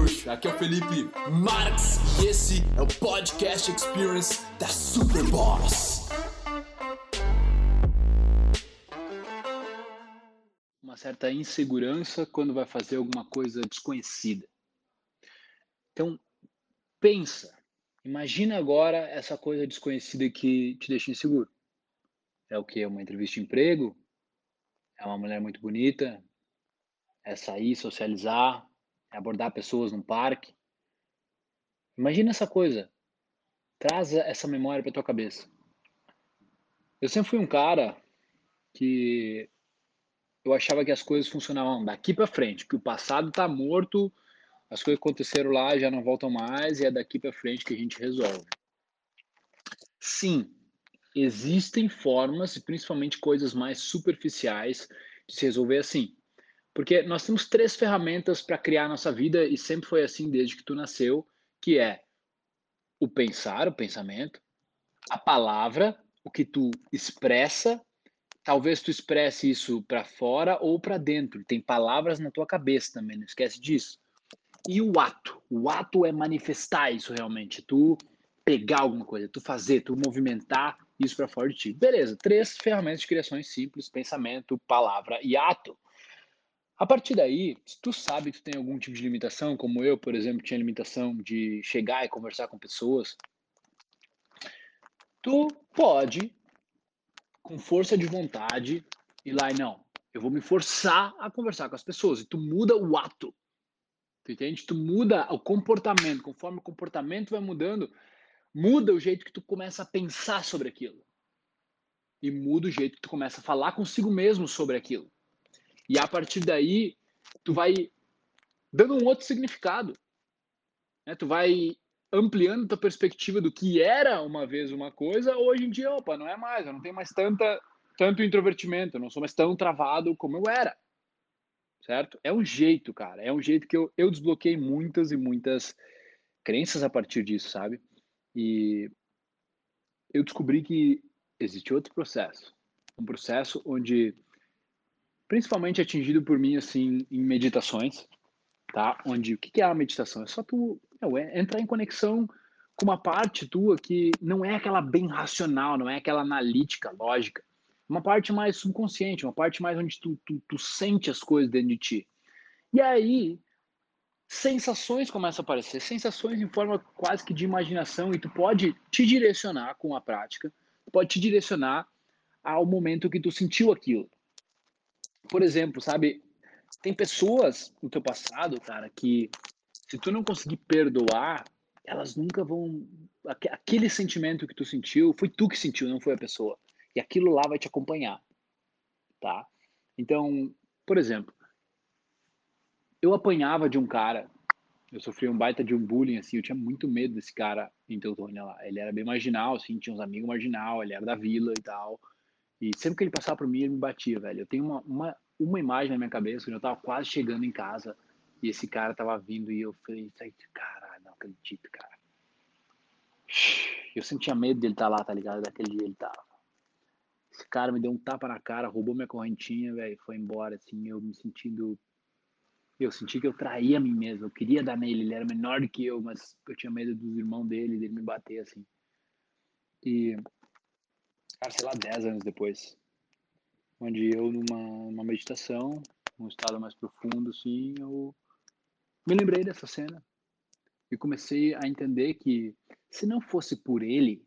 bruxo, aqui é o Felipe Marques e esse é o Podcast Experience da Superboss. Uma certa insegurança quando vai fazer alguma coisa desconhecida. Então, imagina agora essa coisa desconhecida que te deixa inseguro. É o quê? Uma entrevista de emprego? É uma mulher muito bonita? É sair, socializar? É abordar pessoas num parque? Imagina essa coisa. Traz essa memória para tua cabeça. Eu sempre fui um cara que eu achava que as coisas funcionavam daqui para frente, que o passado está morto, as coisas que aconteceram lá já não voltam mais e é daqui para frente que a gente resolve. Sim, existem formas, e principalmente coisas mais superficiais, de se resolver assim. Porque nós temos três ferramentas para criar a nossa vida e sempre foi assim desde que tu nasceu, que é o pensar, o pensamento, a palavra, o que tu expressa, talvez tu expresse isso para fora ou para dentro. Tem palavras na tua cabeça também, não esquece disso. E o ato. O ato é manifestar isso realmente. Tu pegar alguma coisa, tu fazer, tu movimentar isso para fora de ti. Beleza, três ferramentas de criações simples: pensamento, palavra e ato. A partir daí, se tu sabe que tu tem algum tipo de limitação, como eu, por exemplo, tinha limitação de chegar e conversar com pessoas, tu pode, com força de vontade, ir lá e não, eu vou me forçar a conversar com as pessoas. E tu muda o ato. Tu entende? Tu muda o comportamento. Conforme o comportamento vai mudando, muda o jeito que tu começa a pensar sobre aquilo. E muda o jeito que tu começa a falar consigo mesmo sobre aquilo. E a partir daí, tu vai dando um outro significado. Né? Tu vai ampliando tua perspectiva do que era uma vez uma coisa, hoje em dia, opa, não é mais. Eu não tenho mais tanto introvertimento, eu não sou mais tão travado como eu era. Certo? É um jeito, cara. É um jeito que eu desbloqueei muitas e muitas crenças a partir disso, sabe? E eu descobri que existe outro processo. Um processo onde, principalmente atingido por mim, assim, em meditações, tá? Onde, o que é a meditação? É só tu, entrar em conexão com uma parte tua que não é aquela bem racional, não é aquela analítica, lógica. Uma parte mais subconsciente, uma parte mais onde tu sente as coisas dentro de ti. E aí, sensações começam a aparecer, sensações em forma quase que de imaginação, e tu pode te direcionar com a prática, pode te direcionar ao momento que tu sentiu aquilo. Por exemplo, sabe, tem pessoas no teu passado, cara, que se tu não conseguir perdoar, elas nunca vão... Aquele sentimento que tu sentiu, foi tu que sentiu, não foi a pessoa. E aquilo lá vai te acompanhar, tá? Então, por exemplo, eu apanhava de um cara. Eu sofri um baita de um bullying, assim, eu tinha muito medo desse cara em Teutônia lá. Ele era bem marginal, assim, tinha uns amigos marginal, ele era da vila e tal. E sempre que ele passava por mim, ele me batia, velho. Eu tenho uma imagem na minha cabeça, quando eu tava quase chegando em casa, e esse cara tava vindo, e eu falei, caralho, não acredito, cara. Eu sentia medo dele estar lá, tá ligado? Daquele dia ele tava. Esse cara me deu um tapa na cara, roubou minha correntinha, velho, foi embora, assim, eu senti que eu traía a mim mesmo, eu queria dar nele, ele era menor do que eu, mas eu tinha medo dos irmãos dele me bater, assim. E, cara, sei lá, 10 anos depois, onde eu numa meditação, num estado mais profundo, assim, eu me lembrei dessa cena e comecei a entender que se não fosse por ele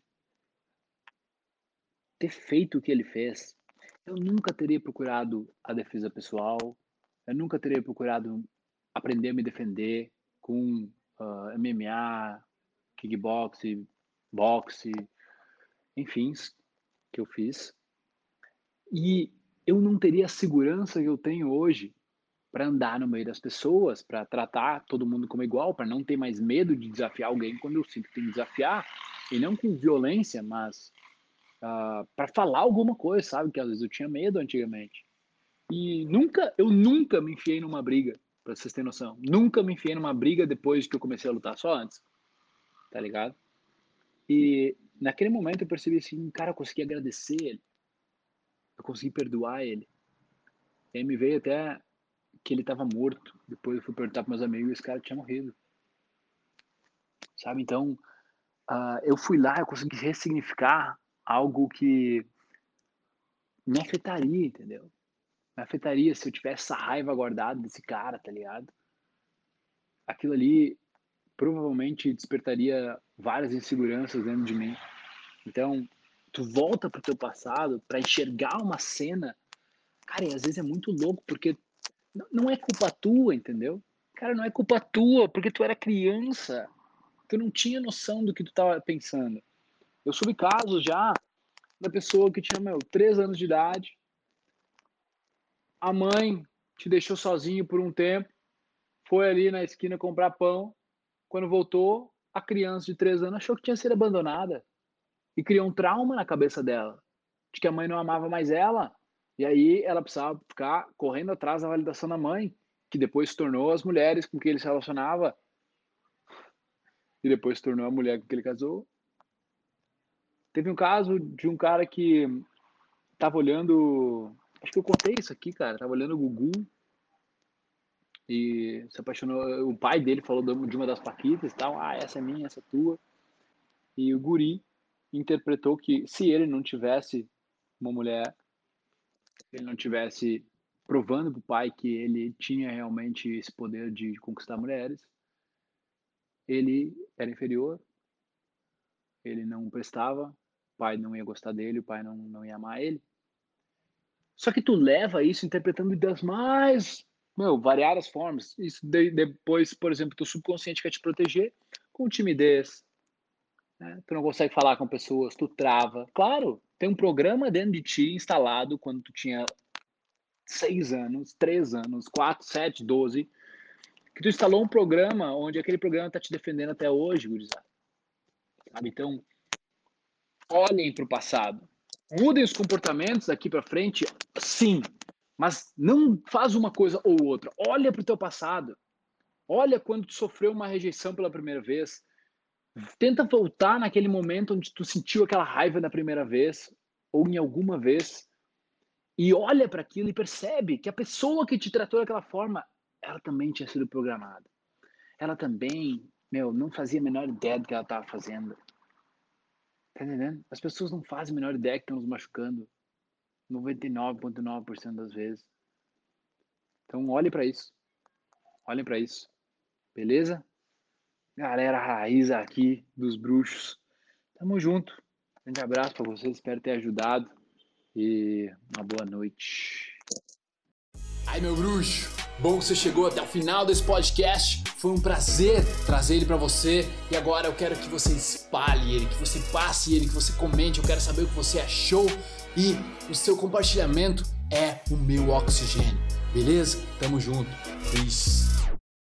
ter feito o que ele fez, eu nunca teria procurado a defesa pessoal, eu nunca teria procurado aprender a me defender com MMA, kickboxing, boxe, enfim, que eu fiz. E eu não teria a segurança que eu tenho hoje para andar no meio das pessoas, para tratar todo mundo como igual, para não ter mais medo de desafiar alguém quando eu sinto que tem que desafiar, e não com violência, mas para falar alguma coisa, sabe? Que às vezes eu tinha medo antigamente. E eu nunca me enfiei numa briga, para vocês terem noção. Nunca me enfiei numa briga depois que eu comecei a lutar, só antes, tá ligado? E naquele momento eu percebi assim, cara, eu consegui agradecer ele, eu consegui perdoar ele. E aí me veio até que ele estava morto. Depois eu fui perguntar para meus amigos e esse cara tinha morrido. sabe? Então, eu fui lá, eu consegui ressignificar algo que me afetaria, entendeu? Me afetaria se eu tivesse essa raiva guardada desse cara, tá ligado? Aquilo ali provavelmente despertaria várias inseguranças dentro de mim. Então, tu volta pro teu passado para enxergar uma cena, cara, e às vezes é muito louco, porque não é culpa tua, entendeu? Cara, não é culpa tua, porque tu era criança. Tu não tinha noção do que tu tava pensando. Eu soube casos já da pessoa que tinha, 3 anos de idade, a mãe te deixou sozinho por um tempo, foi ali na esquina comprar pão, quando voltou, a criança de 3 anos achou que tinha sido abandonada e criou um trauma na cabeça dela, de que a mãe não amava mais ela, e aí ela precisava ficar correndo atrás da validação da mãe, que depois se tornou as mulheres com quem ele se relacionava, e depois se tornou a mulher com quem ele casou. Teve um caso de um cara que estava olhando, acho que eu contei isso aqui, cara, estava olhando o Gugu e se apaixonou, o pai dele falou de uma das paquitas e tal, essa é minha, essa é tua, e o guri interpretou que se ele não tivesse uma mulher, se ele não tivesse provando pro pai que ele tinha realmente esse poder de conquistar mulheres, ele era inferior, ele não prestava, o pai não ia gostar dele, o pai não ia amar ele. Só que tu leva isso interpretando das mais, variadas formas. Isso depois, por exemplo, teu subconsciente quer te proteger com timidez, né? Tu não consegue falar com pessoas, tu trava. Claro, tem um programa dentro de ti instalado quando tu tinha 6 anos, 3 anos, 4, 7, 12, que tu instalou um programa onde aquele programa tá te defendendo até hoje, gurizada. Sabe? Então, olhem para o passado. Mudem os comportamentos daqui para frente, sim, mas não faz uma coisa ou outra. Olha para o teu passado. Olha quando tu sofreu uma rejeição pela primeira vez. Tenta voltar naquele momento onde tu sentiu aquela raiva na primeira vez, ou em alguma vez, e olha para aquilo e percebe que a pessoa que te tratou daquela forma, ela também tinha sido programada. Ela também, não fazia a menor ideia do que ela estava fazendo. Tá entendendo? As pessoas não fazem a menor ideia que estão nos machucando. 99,9% das vezes. Então olhe para isso. Olhem para isso. Beleza? Galera raiz aqui dos bruxos. Tamo junto. Grande abraço para vocês. Espero ter ajudado. E uma boa noite. Ai, meu bruxo. Bom que você chegou até o final desse podcast. Foi um prazer trazer ele para você. E agora eu quero que você espalhe ele, que você passe ele, que você comente. Eu quero saber o que você achou. E o seu compartilhamento é o meu oxigênio. Beleza? Tamo junto. Peace.